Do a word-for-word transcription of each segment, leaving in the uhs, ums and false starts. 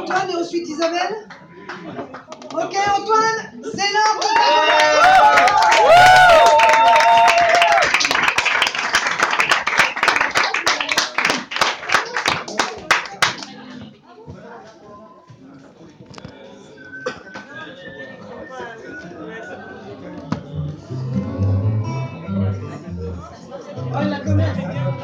Antoine et ensuite Isabelle. Ok Antoine, c'est l'heure de oh, la comète.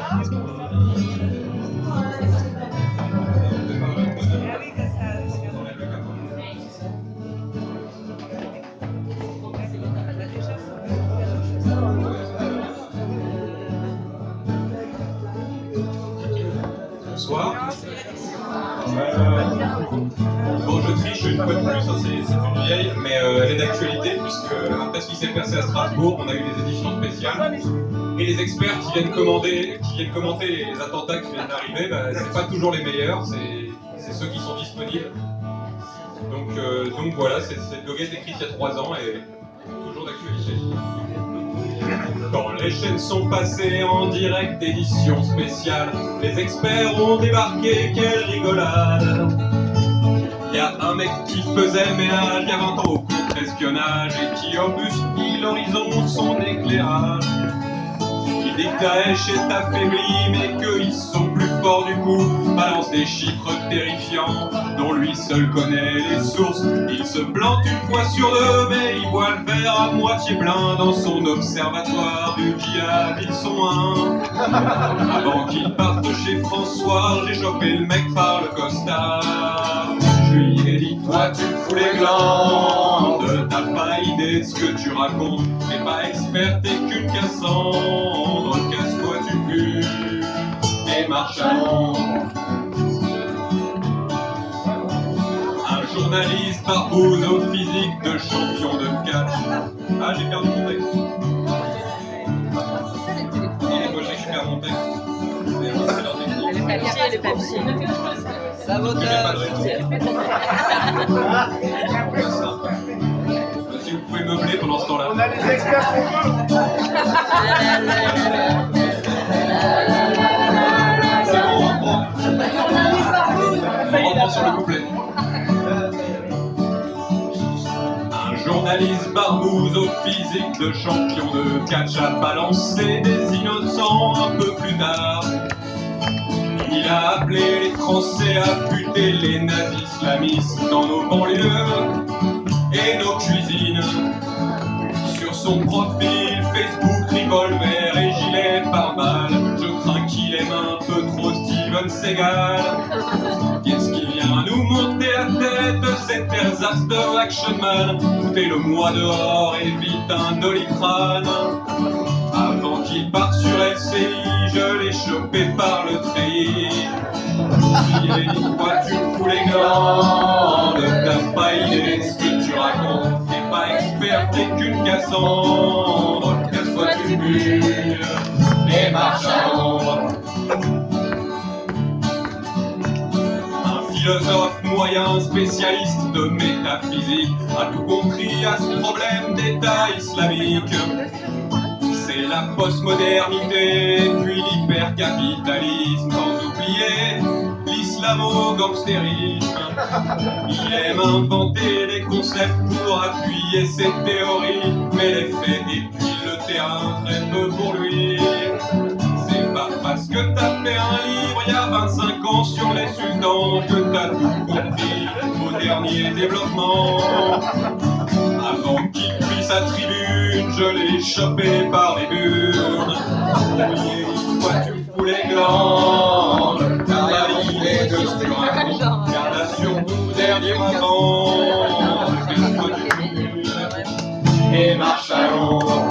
Bonsoir. Euh, bon, je triche une fois de plus, hein, c'est une vieille, mais euh, elle est d'actualité, puisque après ce qui s'est passé à Strasbourg, on a eu des éditions spéciales. Et les experts qui viennent, commander, qui viennent commenter les attentats qui viennent d'arriver, bah, c'est pas toujours les meilleurs, c'est ceux qui sont disponibles. Donc, euh, donc voilà, cette blog est écrite il y a trois ans et toujours d'actualité. Quand les chaînes sont passées en direct édition spéciale, les experts ont débarqué, quelle rigolade! Y a un mec qui faisait ménage il y a vingt ans au contre-espionnage et qui obscure l'horizon de son éclairage. Il dit que Daesh est affaibli mais qu'ils sont plus forts du coup, balance des chiffres terrifiants dont lui seul connaît les sources. Il se plante une fois sur deux mais il voit le verre à moitié plein dans son observatoire du djihad. Ils sont un. Avant qu'il parte chez François, j'ai chopé le mec par le costard. Je lui ai dit, toi tu me fous les glandes, t'as pas idée de ce que tu racontes, t'es pas expert, t'es qu'une Cassandre, casse-toi tu pues et marche à l'ombre. Un journaliste barbouze au physique de champion de catch. Ah, j'ai perdu mon texte. Attendez, moi je récupère mon texte. Le papier, le papier. Sabotage. Si vous pouvez meubler pendant ce temps-là. On a les experts qu'on veut. C'est bon, on reprend. On reprend sur le couplet. Un journaliste barbouze au physique de champion de catch a balancé des innocents un peu plus tard. Il a appelé les Français à buter les nazis islamistes dans nos banlieues et nos cuisines. Sur son profil Facebook, revolver et gilet pare-balles, je crains qu'il aime un peu trop Steven Seagal. Qu'est-ce qui vient nous monter la tête, cet ersatz de Action Man? Foutez-le-moi dehors et vite un doliprane. Avant qu'il parte sur L C I, je l'ai chopé par le treillis. Je lui ai dit, toi tu me fous les glandes, t'as pas idée de ce que tu racontes, t'es pas expert, t'es qu'une Cassandre, casse-toi tu pues et marche à l'ombre. Un philosophe moyen, spécialiste de métaphysique, a tout compris à ce problème d'État islamique. C'est la postmodernité, puis l'hypercapitalisme, sans oublier l'islamo-gangstérisme. Il aime inventer des concepts pour appuyer ses théories, mais les faits et puis le terrain, très peu pour lui. C'est pas parce que t'as fait un livre il y a vingt-cinq ans sur les sultans que t'as tout compris au dernier développement. Avant qu'il prie sa tribune, je l'ai chopé par les burnes. Oui, toi tu me fous les glandes, t'as la idée de ce que tu racontes. Garde sur nous, dernier avant, casse-toi du cul et marche à l'ombre.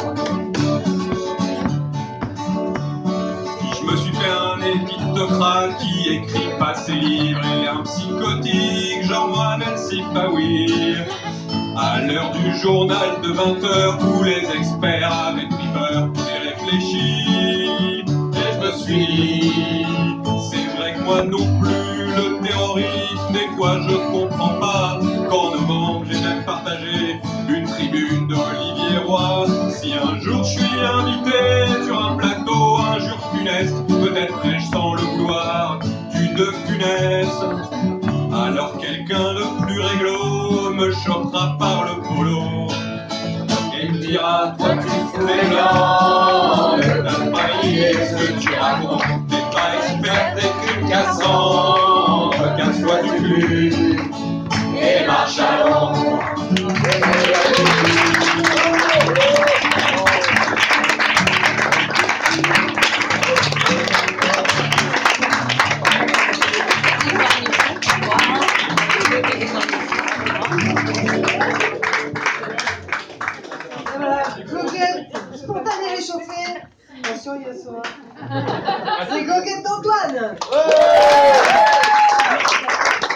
Je me suis fait un épitocrate qui écrit pas ses livres et un psychotique, genre Mohamed Sifawi. À l'heure du journal de vingt heures où les experts avaient pris peur, j'ai réfléchi et je me suis dit, c'est vrai que moi non plus, le terrorisme, des fois je comprends pas. Qu'en novembre j'ai même partagé une tribune d'Olivier Roy. Si un jour je suis invité sur un plateau, un jour funeste, peut-être ai-je sans le vouloir du De Funès. Alors quelqu'un chopera par le polo. Il me dira, toi tu fais blanc, mais t'as pas idée ce que tu racontes. T'es pas expert, t'es qu'une Cassandre, casse-toi du cul et marche à l'ombre. Et voilà, Goguette, spontané réchauffé. Attention, il y a ça. C'est Goguette d'Antoine.